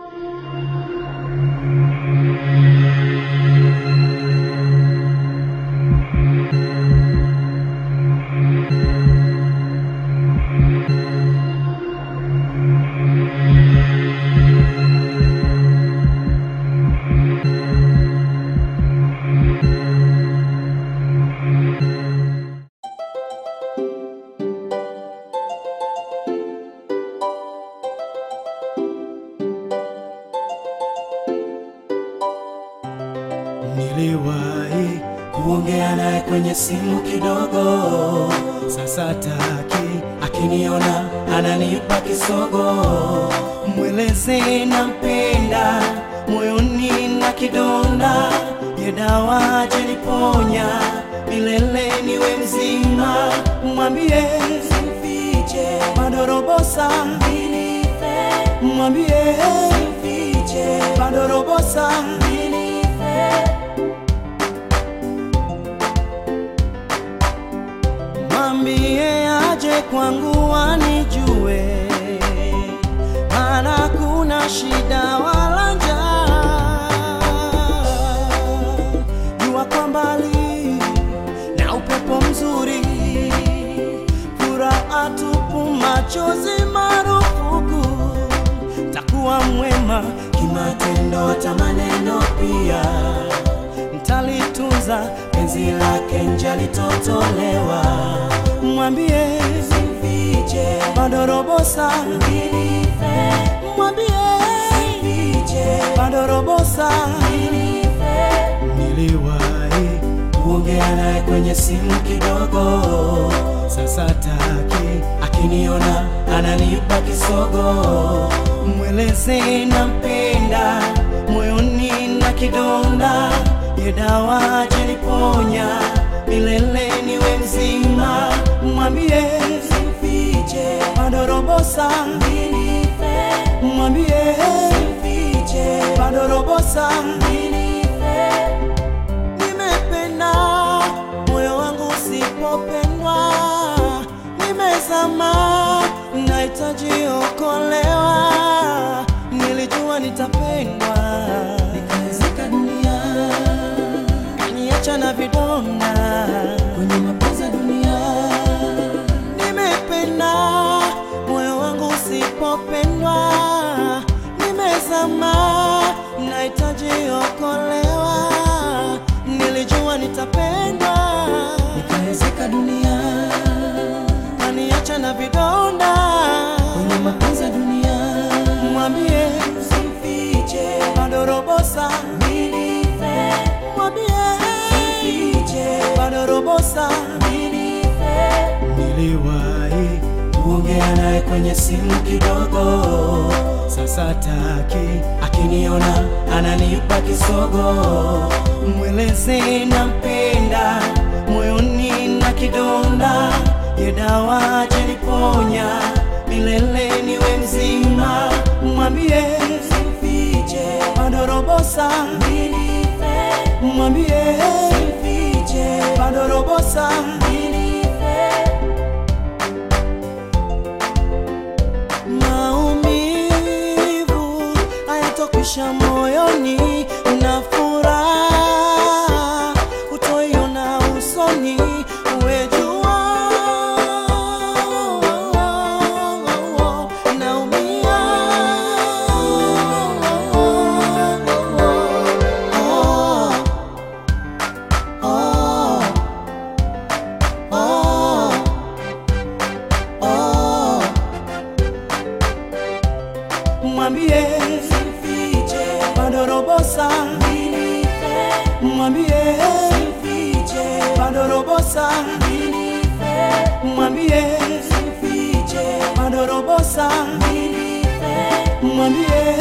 Niliwahi kuongea naye kwenye simu kidogo, sasa taki akiniona ananipa kisogo. Mweleze nampenda, moyoni na kidonda, ye dawa jeniponya, milele niwe mzima. Mwambie simfiche, bado robo saa nilife. Mwambie simfiche, bado robo saa nilife. Mwambie aje kwangu anijue, maana kuna shida wala njaa. Jua kwa mbali na upepo mzuri, furaha tupu, machozi marufuku. Takuwa mwema kimatendo, hata maneno pia. Mtalitunza penzi lake, nje litotolewa. Mwambie simfiche, bado robo saa nilife. Mwambie simfiche, bado robo saa nilife. Niliwahi kuongea naye kwenye simu kidogo, sasa taki akiniona ananipa kisogo. Mweleze nampenda, moyoni na kidonda, ye dawa jeniponya, milele niwe mzima. Mwambie simfiche, bado robo saa nilife. Mwambie simfiche, bado robo saa nilife. Nimependa moyo wangu usipopendwa, nimezama nahitaji okolewa. Nilijua nitapendwa, nikaizika dunia, kaniacha na vidonda kwenye mapenzi ya dunia. Nimependa moyo wangu usipopendwa, nimezama nahitaji okolewa. Nilijua nitapendwa, nikaizika dunia, kaniacha na vidonda kwenye mapenzi ya dunia. Mwambie simfiche, bado robo saa nilife. Mwambie simfiche, bado robo saa nilife. Niliwahi kuongea naye kwenye simu kidogo, sasa taki akiniona ananipa kisogo. Mweleze nampenda, moyoni na kidonda, ye dawa jeniponya, milele niwe mzima. Mwambie simfiche, bado robo saa nilife. Mwambie simfiche, bado robo saa nilife. Maumivu hayatokwisha moyoni, na furaha utoiona usoni. Uwe jua naumia, Mwambie simfiche, bado robo saa nilife. Mwambie simfiche, bado robo saa nilife. Mwambie simfiche, bado robo saa nilife. Mwambie